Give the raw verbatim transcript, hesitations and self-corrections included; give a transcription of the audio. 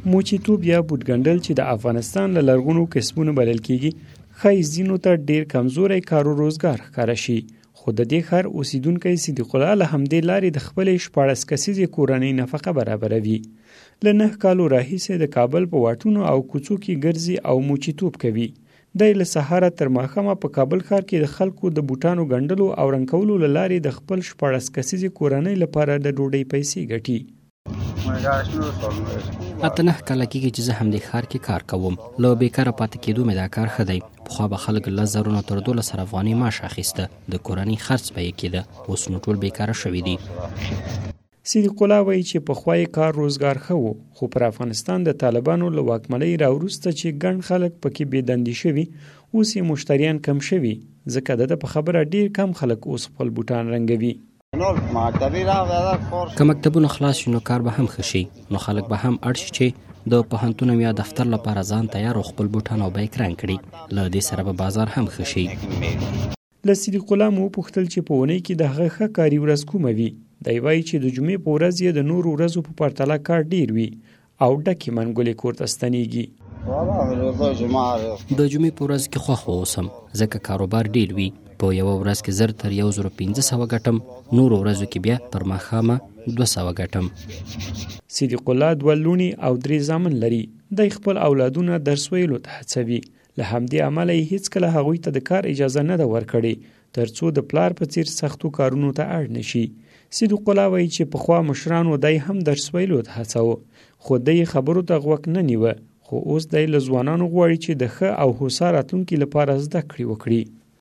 موچیتوب یا بوټګنډل چې د افغانستان له لرغونو کسبونو بلل کیږي ښایي ځینو ته ډیر کمزوری کار و روزګار ښکاره شي، خو د دې ښار اوسیدونکی صدیق الله له همدې لارې د خپلې شپاړس کسیزې کورنۍ نفقه برابروي. له نه کالو راهیسې د کابل په واټونو او کوڅو کې ګرځي او موچیتوب کوي. دی له سهاره تر ماښامه په کابل ښار کې د خلکو د بوټانو ګنډلو او رنګ کولو له لارې د خپل شپاړس کسیزې کورنۍ لپاره د ډوډۍ پیسې ګټي. اته نه کاله کېږي چې زه همدې ښار کې کار کوم. له بیکاره پاتې کېدو مې دا کار ښه دی. پخوا به خلک لس زرونه تر دولس زره افغانۍ معاش اخیسته، د کورنۍ خرڅ به یې کېده. اوس نو ټول بیکاره شوي دي. صدیق الله وایي چې پخوا یې کار روزګار ښه و، خو پر افغانستان د طالبانو له واکمنۍ راوروسته چې ګڼ خلک پکې بېدندې شوي، اوس یې مشتریان کم شوي، ځکه د ده په خبره ډېر کم خلک اوس خپل بوټان رنګوي. که مکتبونه خلاص شي نو کار به هم ښه شي، نو خلک به هم اړ شي چې د پوهنتون یا دفتر لپاره ځان تیار او خپل بوټان او بیک رنګ کړي. له دې سره به بازار هم ښه شي. له صدیق الله مو وپوښتل چې په اونۍ کې د هغه ښه کاري ورځ کومه وي. دی وایي چې د جمعې په ورځ یې د نورو ورځو په پرتله کار ډیر وي او ډکې منګولې کور ته ستنېږي. د جمعې په ورځ کې خوښ اوسم ځکه کاروبار ډیر وي. په یوه ورځ کې زر تر یو زرو پنځه سوه ګټم، نورو ورځو کې بیا تر ماښامه دوه سوه ګټم. صدیق الله دوه لوڼې او درې زامن لري. دی خپل اولادونه درس ویلو ته هڅوي. له همدې امله یې هیڅکله هغوی ته د کار اجازه نه ده ورکړې تر څو د پلار په څیر سختو کارونو ته اړ نشي. صدیق الله وایي چې پخوا مشرانو دی هم درس ویلو ته هڅاوه، خو دی خبرو ته غوږ نه نیوه. خو اوس دی له ځوانانو غواړي چې د ښه او هوسا راتلونکي لپاره زده کړې وکړي.